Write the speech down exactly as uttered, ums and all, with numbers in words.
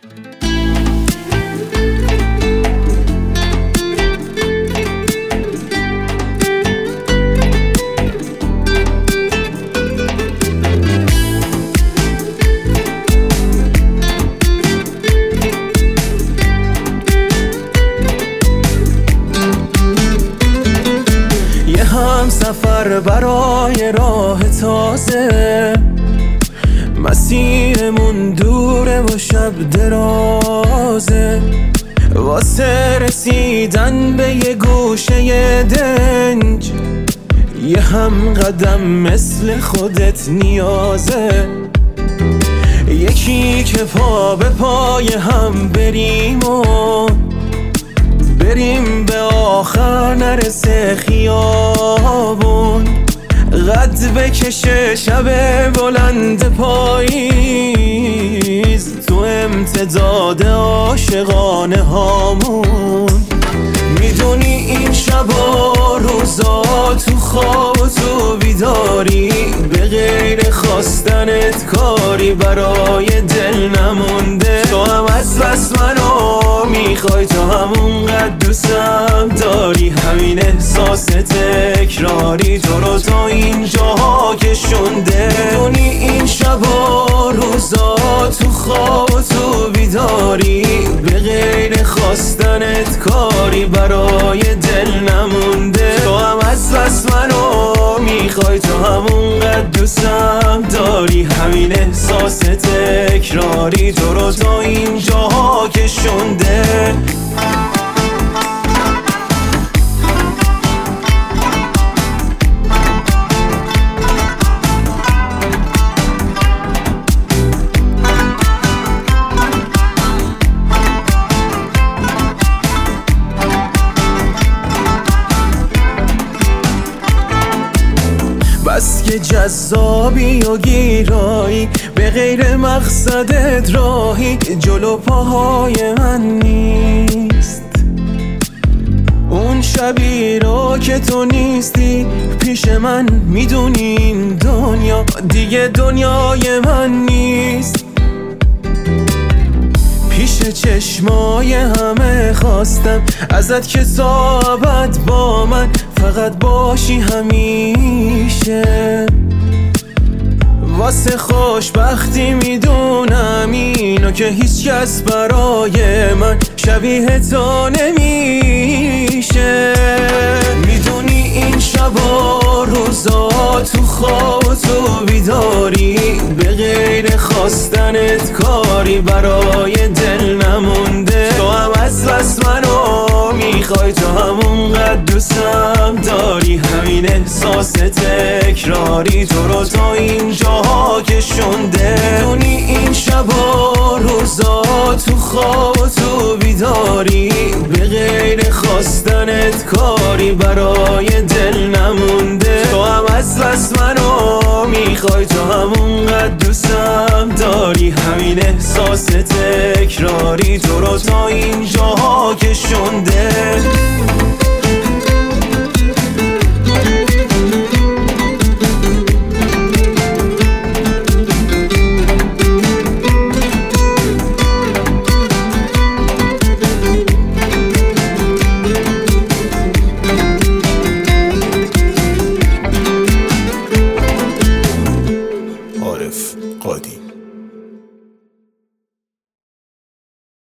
هم سفر برای راه تازه، مسیرمون دوره و شب درازه، واسه رسیدن به یه گوشه دنج یه هم قدم مثل خودت نیازه، یکی که پا به پای هم بریم و بریم به آخر نرسه خیابون، قد بکشه شب بلند پاییز تو امتداد عاشقانه هامون. میدونی این شبا روزا تو خواب و تو بیداری به غیر خواستنت کاری برای دل نمونده، تو هم از بس منو میخوای، تو همون قد دوستم داری، همین احساس تکراری تو رو تا این جاها کشونده. میدونی این شبا روزا تو خواب و تو بیداری به غیر خواستنت کاری برای دل نمونده، تو هم از بس منو میخوای، تو همون قد دوستم داری، همین احساس تکراری تو رو تا این جاها کشونده. بس که جذابی و گیرایی به غیر مقصدت راهی جلو پاهای من نیست، اون شبی رو که تو نیستی پیش من، میدونی این دنیا دیگه دنیای من نیست، پیش چشمای همه خواستم ازت که تا ابد با من فقط باشی همیشه، واسه خوشبختی میدونم اینو که هیچ کس برای من شبیه تو نمیشه. میدونی این شبا روزا تو خواب و تو بیداری به غیر خواستنت کاری برای دل نمونده، تو هم از بس منو میخوای، تو همون قد دوستم داری، همین احساس تکراری تو رو تا این جاها کشونده. میدونی این شبا روزا تو خواب و تو بیداری به غیر خواستنت کاری برای دل نمونده، تو هم از بس منو میخوای، تو همون قد دوستم داری، همین احساس تکراری تو رو تا این جاها کشونده.